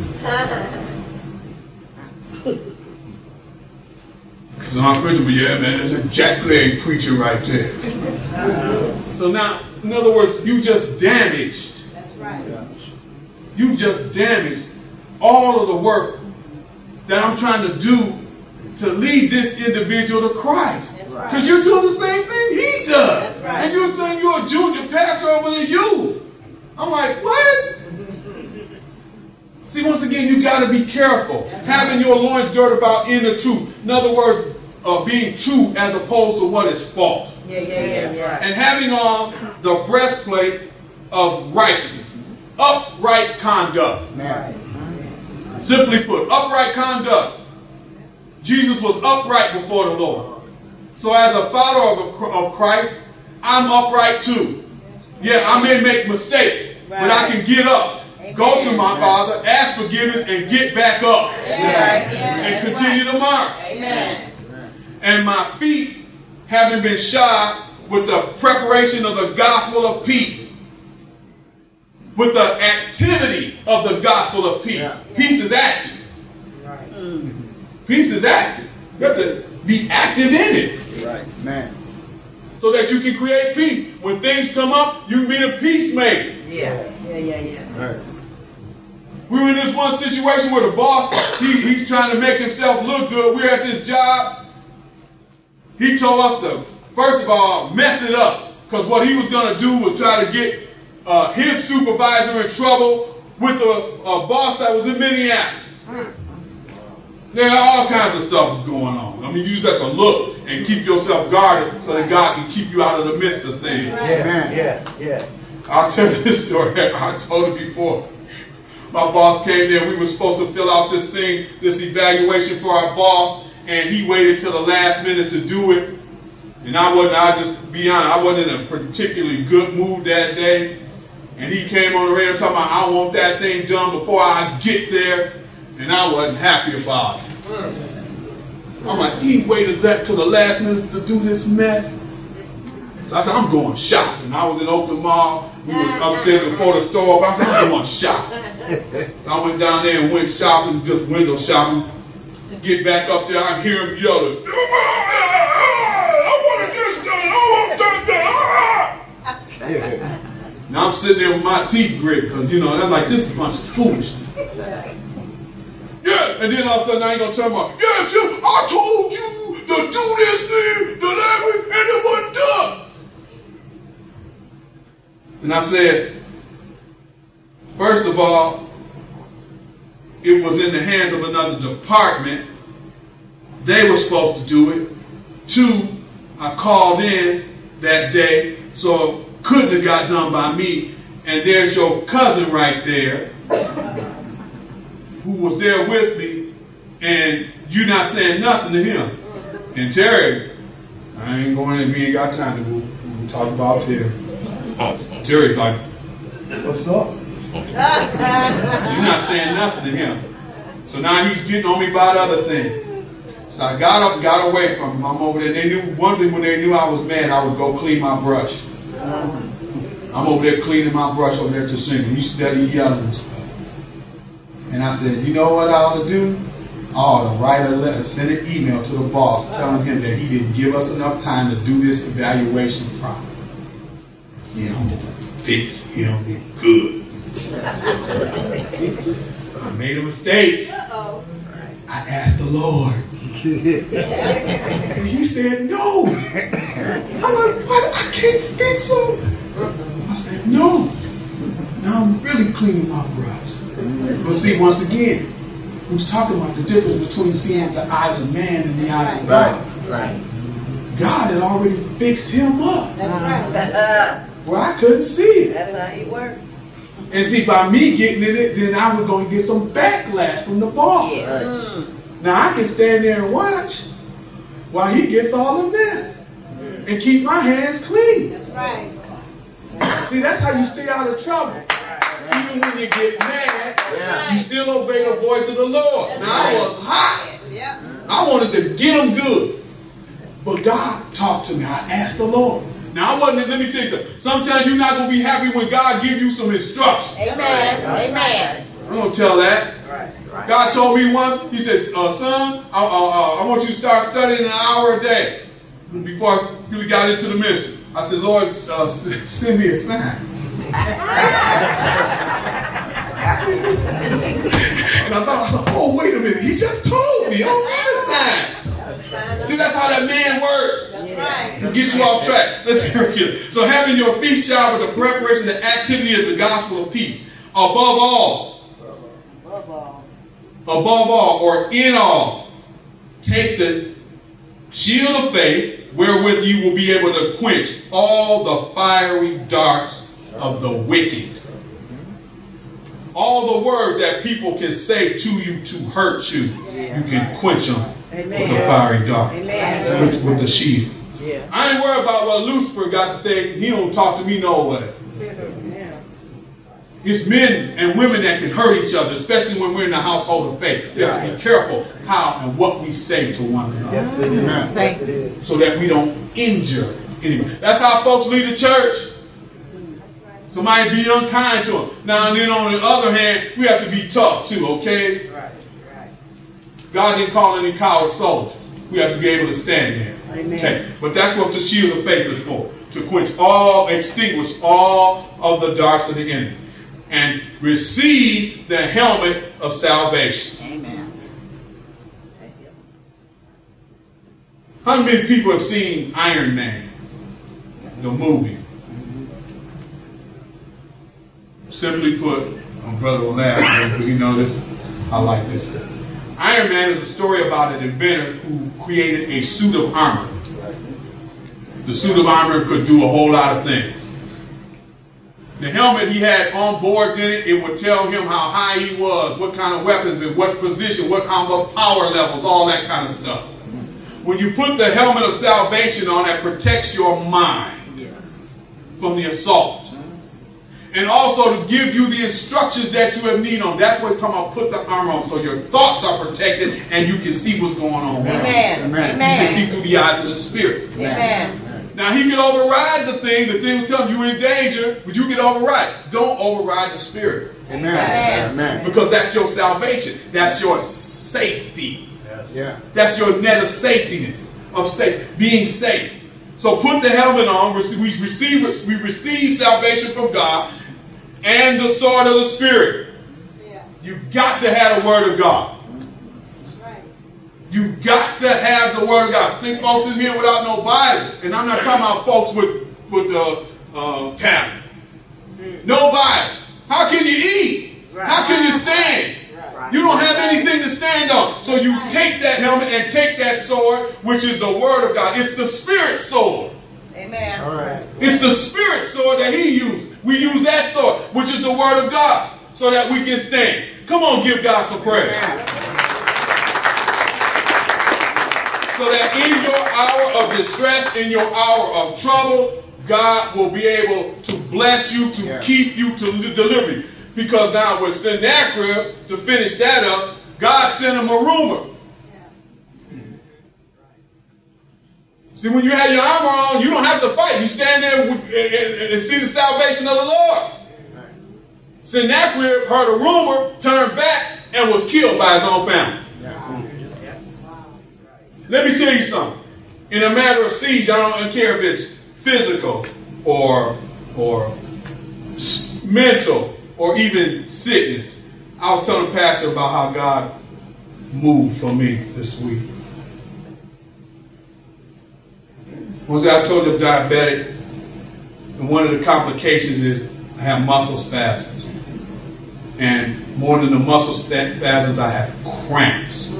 So I'm preaching, but yeah, man, there's a jackleg preacher right there. So now, in other words, you just damaged. That's right. You just damaged all of the work that I'm trying to do to lead this individual to Christ. Because you're doing the same thing he does. Right. And you're saying you're a junior pastor over the youth. I'm like, what? See, once again, again, you got to be careful. Having your loins girded about in the truth. In other words, being true as opposed to what is false. And having on the breastplate of righteousness. Upright conduct. Simply put, upright conduct. Jesus was upright before the Lord. So as a follower of Christ, I'm upright too. Yeah, I may make mistakes, but I can get up, go to my Father, ask forgiveness, and get back up. And continue to march. And my feet having been shod with the preparation of the gospel of peace. With the activity of the gospel of peace. Peace is active. Peace is active. You have to be active in it. So that you can create peace. When things come up, you can be the peacemaker. We were in this one situation where the boss, he's trying to make himself look good. We're at this job. He told us to, first of all, mess it up. Because what he was going to do was try to get his supervisor in trouble with a boss that was in Minneapolis. There are all kinds of stuff going on. I mean, you just have to look and keep yourself guarded so that God can keep you out of the midst of things. I'll tell you this story. I told it before. My boss came there. We were supposed to fill out this thing, this evaluation for our boss, and he waited till the last minute to do it. And I'll just be honest, I wasn't in a particularly good mood that day. And he came on the radio talking about, I want that thing done before I get there. And I wasn't happy about it. I'm like, he waited till the last minute to do this mess. So I said, I'm going shopping. I was in Oakland Mall. We were upstairs before the store. I said, I'm going shopping. So I went down there and went shopping, just window shopping. Get back up there, I hear him yelling, I want this done. Now I'm sitting there with my teeth grit because, that's like, this is a bunch of foolishness. Yeah, and then all of a sudden I ain't going to turn around. Yeah, Jim, I told you to do this thing, and it wasn't done. And I said, first of all, it was in the hands of another department. They were supposed to do it. 2, I called in that day, so it couldn't have got done by me. And there's your cousin right there who was there with me, and you not saying nothing to him. And Terry, I ain't going in, we ain't got time to we'll talk about Terry. Terry's like, what's up? So you're not saying nothing to him. So now he's getting on me about other things. So I got up, got away from him. I'm over there. They knew one thing, when they knew I was mad, I would go clean my brush. I'm over there cleaning my brush over there to sing. And he steady yelling and stuff. And I said, you know what I ought to do? I ought to write a letter, send an email to the boss telling him that he didn't give us enough time to do this evaluation properly. Fix him good. I made a mistake. I asked the Lord. And he said, no. I'm like, what? I can't fix him. I said, no. Now I'm really cleaning my brush. But see, once again, we was talking about the difference between seeing with the eyes of man and the eyes of God. God had already fixed him up. That's right. Where I couldn't see it. That's how he worked. And see, by me getting in it, then I was going to get some backlash from the boss. Now I can stand there and watch while he gets all the mess and keep my hands clean. That's right. See, that's how you stay out of trouble. Even when you get mad, you still obey the voice of the Lord. Now I was hot. I wanted to get him good. But God talked to me. I asked the Lord. Now let me tell you something. Sometimes you're not going to be happy when God gives you some instructions. Amen. I'm going to tell that. God told me once, he said, son, I want you to start studying an hour a day. Before I really got into the ministry, I said, Lord, send me a sign. And I thought, oh, wait a minute. He just told me. I don't need a sign. See, that's how that man works. To get you off track. Let's hear it. So having your feet shod with the preparation and activity of the gospel of peace. Above all, Above all, or in all, take the shield of faith, wherewith you will be able to quench all the fiery darts of the wicked. All the words that people can say to you to hurt you, you can quench them with a fiery dart, with the shield. I ain't worried about what Lucifer got to say. He don't talk to me no way. It's men and women that can hurt each other, especially when we're in the household of faith. We have to be careful how and what we say to one another, so that we don't injure anyone. That's how folks lead the church. Somebody be unkind to them. Now and then on the other hand, we have to be tough too, okay? God didn't call any coward soldiers. We have to be able to stand there. Okay? But that's what the shield of faith is for. To extinguish all of the darts of the enemy. And receive the helmet of salvation. Amen. How many people have seen Iron Man, the movie? Simply put, my brother will laugh because you know this. I like this. Iron Man is a story about an inventor who created a suit of armor. The suit of armor could do a whole lot of things. The helmet he had on boards in it, it would tell him how high he was, what kind of weapons, in what position, what kind of power levels, all that kind of stuff. When you put the helmet of salvation on, that protects your mind from the assault. And also to give you the instructions that you have need on. That's what we're talking about, put the armor on, so your thoughts are protected and you can see what's going on. Amen. You can see through the eyes of the Spirit. Amen. Now he can override the thing was telling you in danger, but you can override. Don't override the Spirit. Amen. Because that's your salvation. That's your safety. That's your net of safety, being safe. So put the helmet on. We receive salvation from God and the sword of the Spirit. You've got to have the Word of God. You've got to have the Word of God. Think folks in here without no Bible. And I'm not talking about folks with the tablet. No Bible. How can you eat? How can you stand? You don't have anything to stand on. So you take that helmet and take that sword, which is the Word of God. It's the Spirit sword. Amen. All right. It's the Spirit sword that he used. We use that sword, which is the Word of God, so that we can stand. Come on, give God some praise. So that in your hour of distress, in your hour of trouble, God will be able to bless you, to keep you, to deliver you. Because now with Sennacherib, to finish that up, God sent him a rumor. See, when you have your armor on, you don't have to fight. You stand there and see the salvation of the Lord. Sennacherib heard a rumor, turned back, and was killed by his own family. Let me tell you something. In a matter of siege, I don't care if it's physical or mental or even sickness. I was telling the pastor about how God moved for me this week. Once I told the diabetic, and one of the complications is I have muscle spasms. And more than the muscle spasms, I have cramps.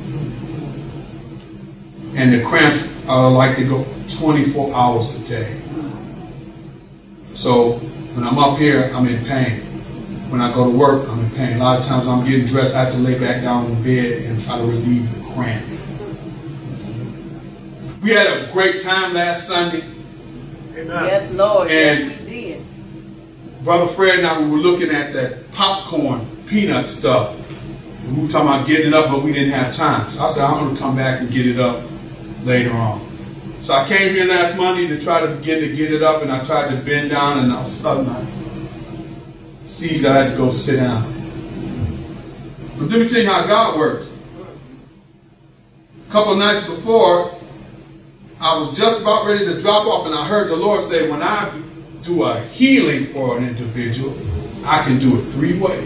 And the cramps are like to go 24 hours a day. So when I'm up here, I'm in pain. When I go to work, I'm in pain. A lot of times when I'm getting dressed, I have to lay back down in bed and try to relieve the cramp. We had a great time last Sunday. Amen. Yes, Lord. And yes, we did. Brother Fred and I, we were looking at that popcorn, peanut stuff. And we were talking about getting it up, but we didn't have time. So I said, I'm going to come back and get it up later on. So I came here last Monday to try to begin to get it up, and I tried to bend down, and all of a sudden I seized. I had to go sit down. But let me tell you how God works. A couple of nights before, I was just about ready to drop off, and I heard the Lord say, when I do a healing for an individual, I can do it 3 ways.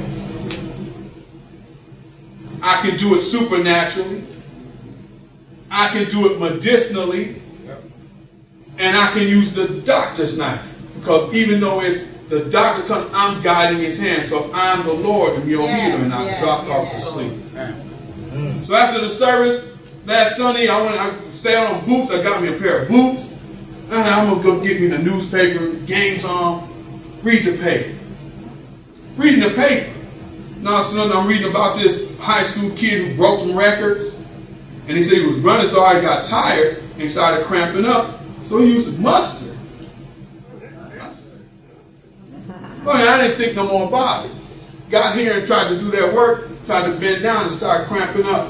I can do it supernaturally. I can do it medicinally. And I can use the doctor's knife. Because even though it's The doctor comes, I'm guiding his hand. So I'm the Lord and your healer. And I dropped off to sleep. So after the service, last Sunday, I sat on boots. I got me a pair of boots. And I'm going to go get me the newspaper, games on, read the paper. Reading the paper. Now, son, I'm reading about this high school kid who broke some records. And he said he was running, so I got tired and started cramping up. So he used mustard. Well, I didn't think no more about it. Got here and tried to do that work, tried to bend down and start cramping up.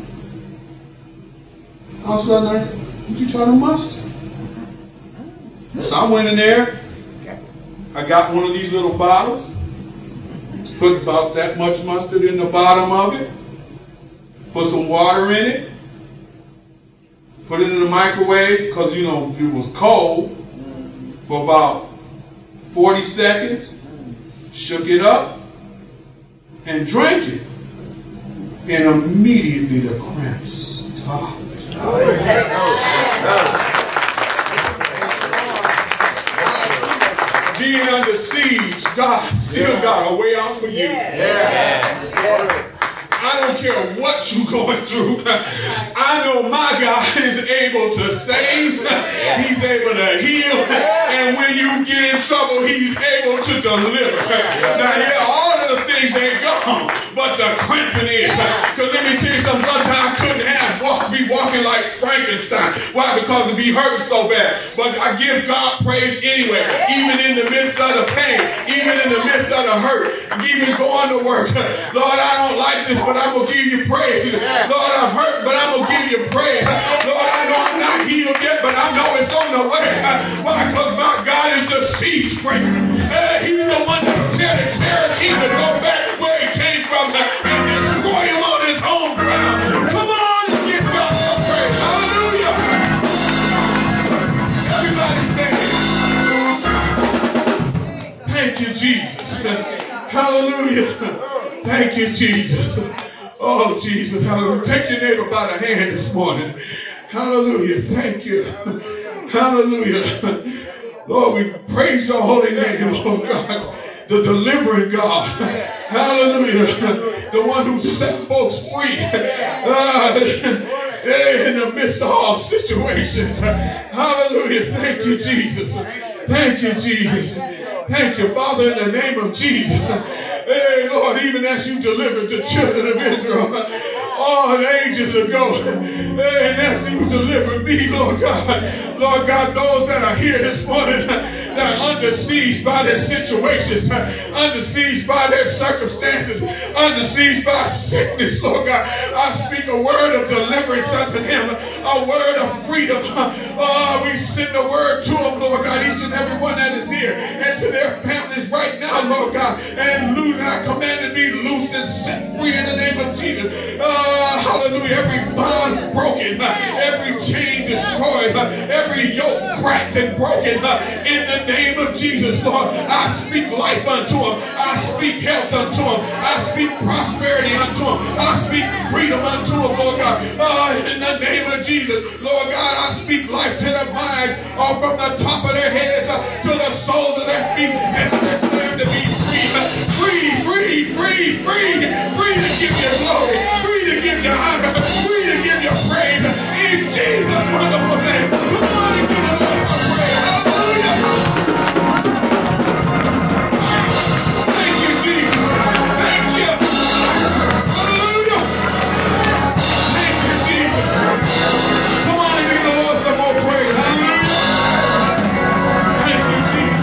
All of a sudden, what you trying to mustard? So I went in there. I got one of these little bottles. Put about that much mustard in the bottom of it. Put some water in it. Put it in the microwave because, you know, it was cold for about 40 seconds. Shook it up and drank it. And immediately the cramps stopped. Being under siege, God still got a way out for you. I don't care what you're going through. I know my God is able to save. He's able to heal. And when you get in trouble, he's able to deliver. Now, yeah, all of the things ain't gone, but the cramping is. Because let me tell you something, sometimes I couldn't be walking like Frankenstein. Why? Because it be hurting so bad. But I give God praise anyway, even in the midst of the pain, even in the midst of the hurt, even going to work. Lord, I don't like this, but I'm going to give you praise. Lord, I'm hurt, but I'm going to give you praise. Lord, I know I'm not healed yet, but I know it's on the way. Why? Because my God is the siege breaker. He's the one that will tell the terror king to go back where he came from and destroy him on his own ground. Come on and give God some praise. Hallelujah. Everybody stand. Thank you, Jesus. Hallelujah. Thank you, Jesus. Oh, Jesus. Hallelujah. Take your neighbor by the hand this morning. Hallelujah. Thank you. Hallelujah. Lord, we praise your holy name, Lord God. The delivering God. Hallelujah. The one who set folks free. In the midst of all situations. Hallelujah. Thank you, Jesus. Thank you, Jesus. Thank you, Father, in the name of Jesus. Hey, Lord, even as you delivered the children of Israel all ages ago, and as you delivered me, Lord God, those that are here this morning that are under siege by their situations, under siege by their circumstances, under siege by sickness, Lord God, I speak a word of deliverance unto them, a word of freedom. We send a word to them, Lord God, each and every one that is here, and to their families right now, Lord God, and I command to be loosed and set free in the name of Jesus. Hallelujah. Every bond broken, every chain destroyed, every yoke cracked and broken in the name of Jesus, Lord. I speak life unto them. I speak health unto them. I speak prosperity unto them. I speak freedom unto them, Lord God. In the name of Jesus, Lord God, I speak life to their minds, from the top of their heads to the soles of their feet, and I declare them to be free to give you glory, free to give you honor, free to give you praise in Jesus' wonderful name. Come on and give the Lord some praise. Hallelujah. Thank you, Jesus. Thank you. Hallelujah. Thank you, Jesus. Come on and give the Lord some more praise. Hallelujah. Thank you, Jesus.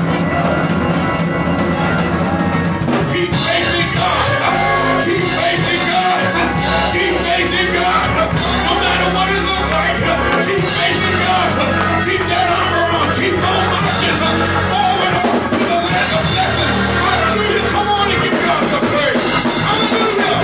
Keep facing God. Keep facing God. Keep facing God. No matter what it looks like. Keep facing God. Keep that armor on. Keep on marching forward to the land of blessing. Hallelujah. Come on and give God some praise. Hallelujah.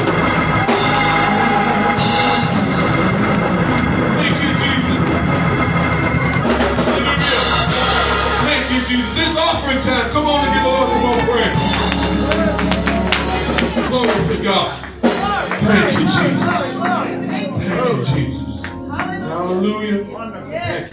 Thank you, Jesus. Hallelujah. Thank you, Jesus. It's offering time. Come on and give the Lord some more praise. Glory to God. Thank you, Jesus.